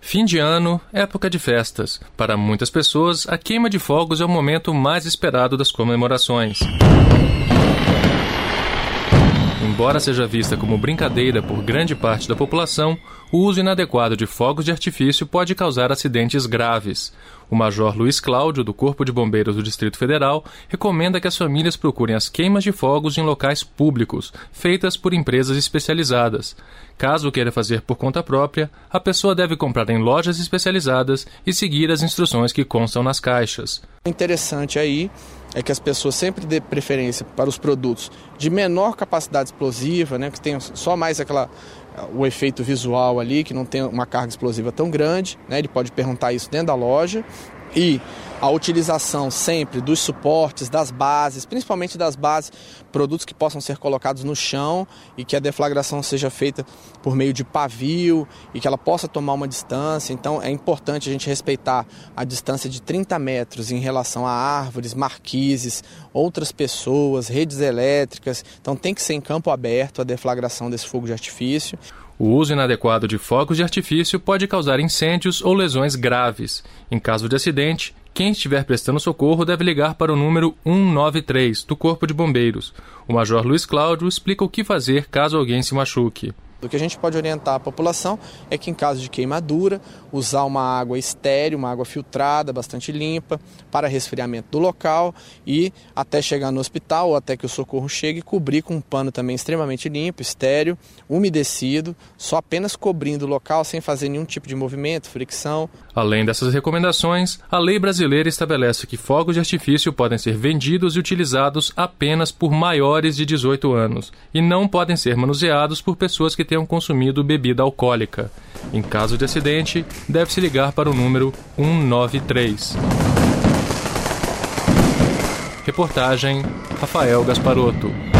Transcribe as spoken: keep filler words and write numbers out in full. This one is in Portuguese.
Fim de ano, época de festas. Para muitas pessoas, a queima de fogos é o momento mais esperado das comemorações. Embora seja vista como brincadeira por grande parte da população, o uso inadequado de fogos de artifício pode causar acidentes graves. O Major Luiz Cláudio, do Corpo de Bombeiros do Distrito Federal, recomenda que as famílias procurem as queimas de fogos em locais públicos, feitas por empresas especializadas. Caso queira fazer por conta própria, a pessoa deve comprar em lojas especializadas e seguir as instruções que constam nas caixas. O interessante aí é que as pessoas sempre dêem preferência para os produtos de menor capacidade explosiva, né, que tenham só mais aquela, o efeito visual ali, que não tem uma carga explosiva tão grande, né, ele pode perguntar isso dentro da loja. E a utilização sempre dos suportes, das bases, principalmente das bases, produtos que possam ser colocados no chão e que a deflagração seja feita por meio de pavio e que ela possa tomar uma distância. Então é importante a gente respeitar a distância de trinta metros em relação a árvores, marquises, outras pessoas, redes elétricas. Então tem que ser em campo aberto a deflagração desse fogo de artifício. O uso inadequado de fogos de artifício pode causar incêndios ou lesões graves. Em caso de acidente, quem estiver prestando socorro deve ligar para o número um nove três do Corpo de Bombeiros. O Major Luiz Cláudio explica o que fazer caso alguém se machuque. O que a gente pode orientar a população é que, em caso de queimadura, usar uma água estéril, uma água filtrada, bastante limpa, para resfriamento do local e, até chegar no hospital ou até que o socorro chegue, cobrir com um pano também extremamente limpo, estéril, umedecido, só apenas cobrindo o local sem fazer nenhum tipo de movimento, fricção. Além dessas recomendações, a lei brasileira estabelece que fogos de artifício podem ser vendidos e utilizados apenas por maiores de dezoito anos e não podem ser manuseados por pessoas que tenham consumido bebida alcoólica. Em caso de acidente, deve-se ligar para o número um nove três. Reportagem Rafael Gasparotto.